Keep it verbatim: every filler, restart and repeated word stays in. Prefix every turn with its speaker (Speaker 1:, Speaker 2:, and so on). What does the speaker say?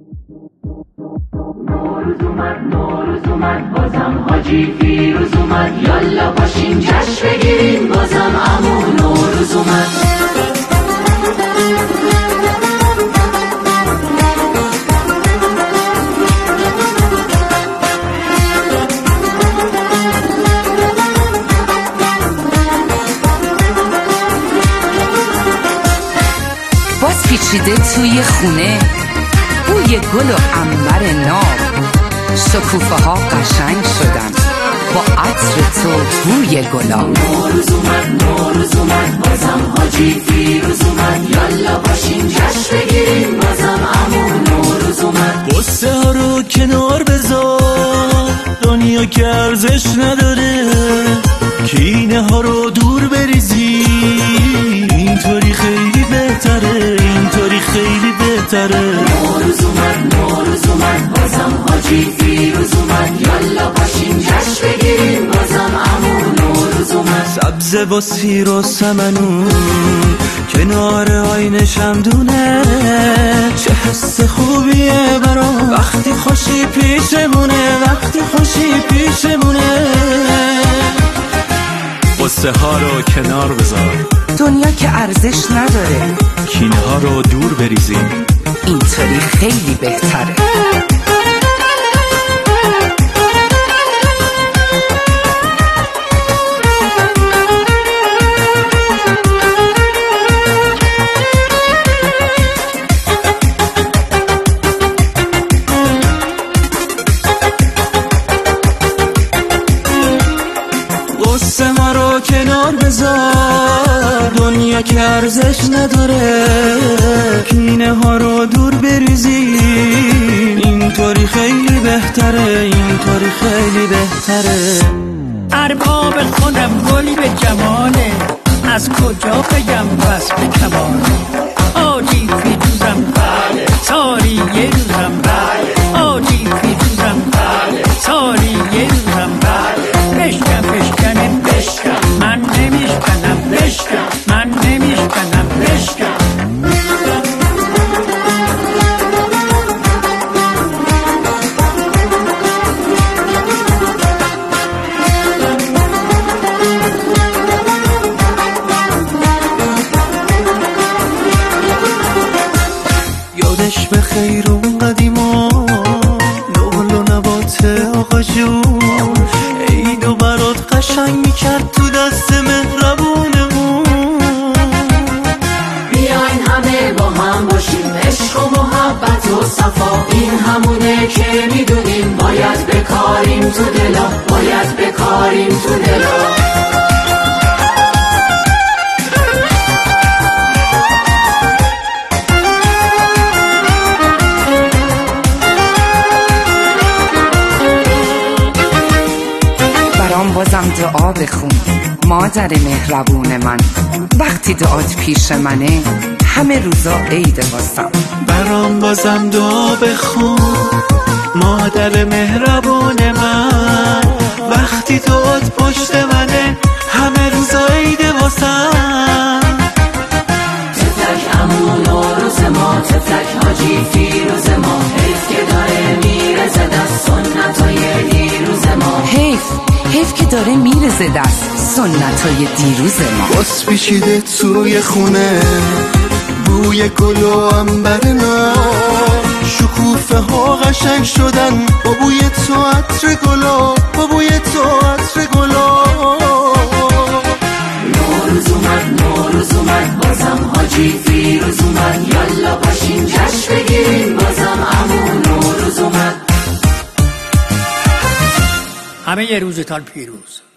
Speaker 1: نوروز اومد نوروز اومد بازم حاجی فیروز اومد، یالا باشین جشن بگیریم بازم عمو نوروز اومد.
Speaker 2: باز پیچیده توی خونه بوی گل و عنبر ناب، شکوفه ها قشنگ شدن با عطر تو بوی گلاب.
Speaker 1: نوروز اومد نوروز اومد بازم حاجی فیروز اومد، یالا باشین جشن بگیریم بازم عمو نوروز اومد.
Speaker 3: قصه ها رو کنار بذار، دنیا که ارزش نداره، کینه ها رو دور بریزی، اینطوری خیلی بهتره، اینطوری خیلی بهتره.
Speaker 1: نوروز اومد نوروز اومد بازم حاجی فیروز اومد، یالا باشین جشن بگیریم بازم عمو نوروز اومد.
Speaker 3: سبزه با سیر و سمنون کنار آینه شمدونه، چه حس خوبیه برام وقتی خوشی پیشمونه، وقتی خوشی پیشمونه. قصه ها رو کنار بذار،
Speaker 2: دنیا که ارزش نداره،
Speaker 3: کینه ها رو دور بریزیم،
Speaker 2: اینطوری خیلی بهتره.
Speaker 3: قصه ها رو کنار بذار، دنیا که ارزش نداره، کینه ها رو دور بریزیم، اینطوری خیلی بهتره، اینطوری خیلی بهتره.
Speaker 4: ارباب خودم گلی به جماله، از کجا بگم بس به کماله. آجی فیروزم بله، ساری یه روزم بله، آجی فیروزم بله، ساری یه روزم بله. بشکن بشکنه بشکن، من نمیشکنم بشکن، من نمیشکنم بشکن.
Speaker 3: یادش به خیر اون قدیما، نقل و نبات آقا جون، عیدو برات قشنگ میکرد تو دست مهربونمون.
Speaker 1: بیاین همه با هم باشیم، عشق و محبت و صفا، این همونه که میدونیم باید بکاریم تو دلا، باید بکاریم تو دلا.
Speaker 2: بازم دعا بخون مادر مهربون من، وقتی دعات پیش منه همه روزا عید واسم.
Speaker 3: برام بازم دعا بخون مادر مهربون من، وقتی دعات پشت منه همه روزا عید واسم.
Speaker 1: تفلک عمو نوروز ما، تفلک حاجی فیروز ما، حیف که داره میرزه دست سنتای دیروز ما،
Speaker 2: حیف حیف که داره میرزه دست سنتای دیروز ما.
Speaker 5: باز پیچیده توی خونه بوی گل و عنبر ناب، شکوفه ها قشنگ شدن با بوی تو عطر گلاب، با بوی تو عطر گلاب.
Speaker 1: نوروز اومد نوروز اومد بازم حاجی فیروز اومد، یالا باشین جشن بگیریم بازم عمو نوروز اومد.
Speaker 4: همه یه روزتان پیروز.